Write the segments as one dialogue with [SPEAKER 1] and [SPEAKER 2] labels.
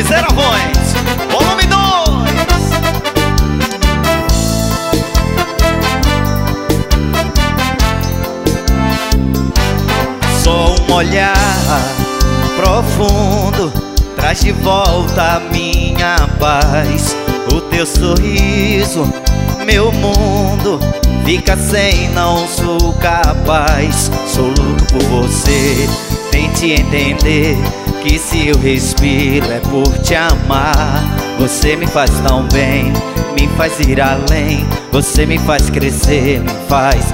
[SPEAKER 1] Miseravões, volume 2. Só um olhar profundo traz de volta a minha paz. O teu sorriso, meu mundo fica sem, não sou capaz. Sou louco por você, tente entender que se eu respiro é por te amar. Você me faz tão bem, me faz ir além. Você me faz crescer, me faz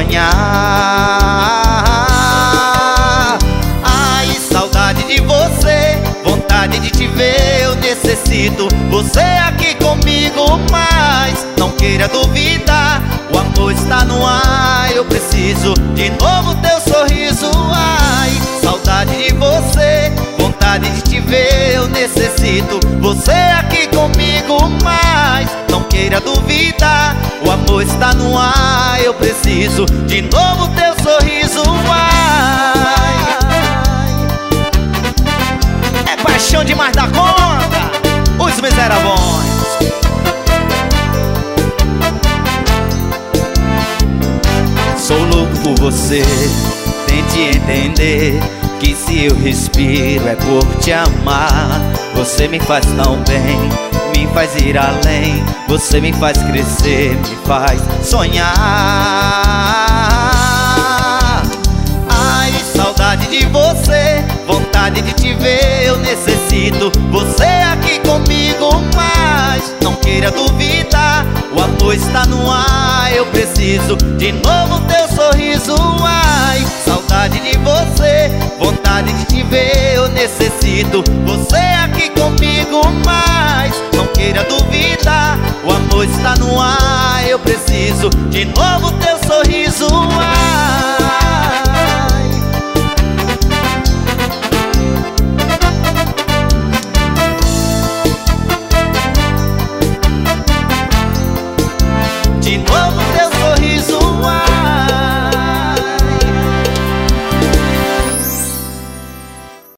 [SPEAKER 1] sonhar. Ai, saudade de você, vontade de te ver, eu necessito você aqui comigo. Mas não queira duvidar, o amor está no ar. Eu preciso de novo teu sorriso. Ai, saudade de você, vontade de te ver, eu necessito você aqui comigo. Mas não queira duvidar, o amor está no ar. Eu preciso de novo teu sorriso. Ai, é paixão demais da conta, os Miseravões. Sou louco por você, tente entender que se eu respiro é por te amar. Você me faz tão bem, me faz ir além. Você me faz crescer, me faz sonhar. Ai, saudade de você, vontade de te ver, eu necessito você aqui comigo. Mas não queira duvidar, o amor está no ar. Eu preciso de novo teu sorriso. Ai, saudade de você, vontade de te ver, eu necessito você aqui comigo. Mas não queira duvidar, o amor está no ar. Eu preciso de novo teu sorriso. Ai, de novo